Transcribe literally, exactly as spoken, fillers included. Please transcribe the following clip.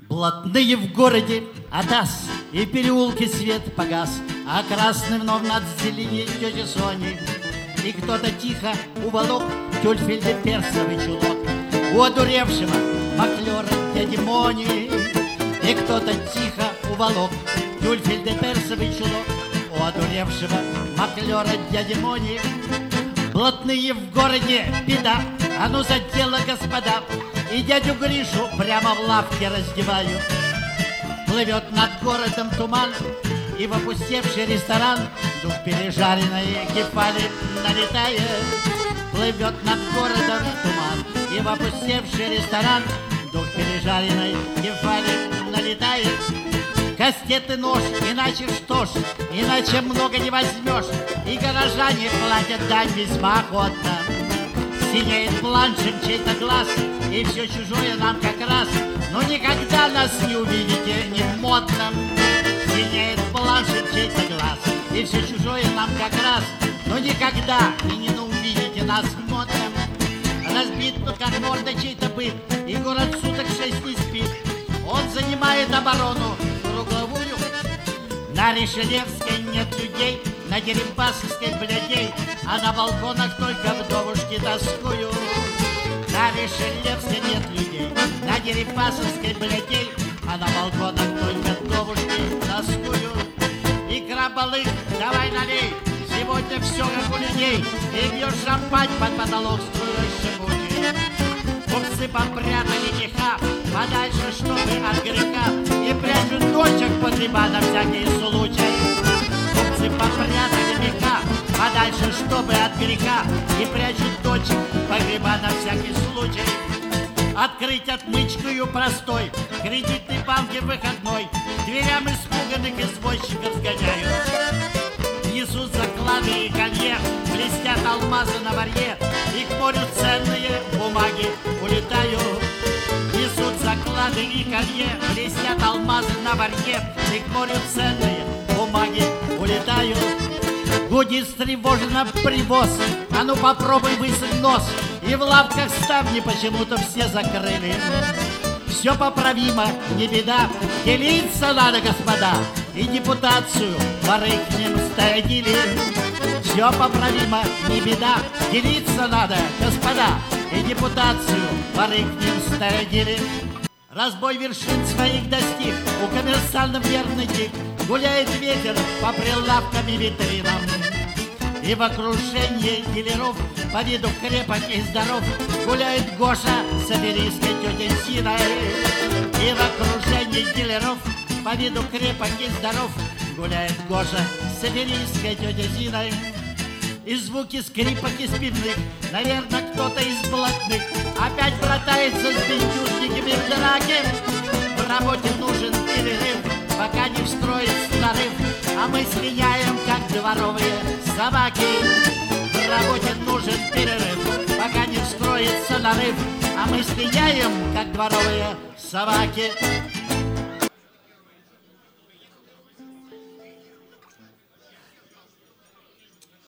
Блатные в городе Атас, и переулки свет погас, а красный вновь над зеленей тети Сони. И кто-то тихо уволок тюльфельде персовый чулок у одуревшего маклера дяди Мони. И кто-то тихо уволок тюльфельде персовый чулок у одуревшего маклера дяди Мони. Блатные в городе беда, а ну за дело, господа, и дядю Гришу прямо в лавке раздевают. Плывет над городом туман, и в опустевший ресторан дух пережаренной кефали налетает. Плывет над городом туман, и в опустевший ресторан дух пережаренной кефали налетает. Кастет и нож, иначе что ж, иначе много не возьмешь, и горожане платят дань весьма охотно. Синеет планшем чей-то глаз, и все чужое нам как раз, но никогда нас не увидите не в модном. Синеет планшем чей-то глаз, и все чужое нам как раз, но никогда и не увидите нас в модном. Разбит тут как морда чей-то быт, и город суток шесть не спит. Он занимает оборону кругловую. На Ришелевской нет людей, на Дерипасовской блядей, а на балконах только вдовушки тоскуют. На Ришелевской нет людей, на Дерипасовской блядей, а на балконах только вдовушки тоскуют. Икра балык, давай налей, сегодня все как у людей, и бьешь шампань под потолок струей шипучей. Купцы попрятали меха подальше, чтобы от греха, и прячут дочек погреба на всякий случай. Купцы попрятали меха подальше, чтобы от греха, и прячут дочек погреба на всякий случай. Открыть отмычкою простой, кредитной банки выходной, дверям испуганных извозчиков сгоняют. Несут заклады и колье, блестят алмазы на варье, и к морю ценные бумаги улетают. Несут заклады и колье, блестят алмазы на варье, и к морю ценные бумаги улетают. Гудит встревоженно привоз, а ну попробуй высунь нос, и в лавках ставни почему-то все закрыли. Все поправимо, не беда, делиться надо, господа, и депутацию воры к ним стадили. Все поправимо, не беда, делиться надо, господа, и депутацию воры к ним стадили. Разбой вершин своих достиг, у коммерсантов верный тик, гуляет ветер по прилавкам и витринам. И в окружении дилеров, по виду крепок и здоров, гуляет Гоша с аберийской тетей Зиной. И в окружении дилеров, по виду крепок и здоров, гуляет Гоша с аберийской тетей Зиной. И звуки скрипок и спинных, наверное, кто-то из блатных опять братается с бендюжниками в драке. В работе нужен перерыв, пока не встроится нарыв, а мы слиняем, как дворовые собаки. В работе нужен перерыв, пока не встроится нарыв, а мы слиняем, как дворовые собаки.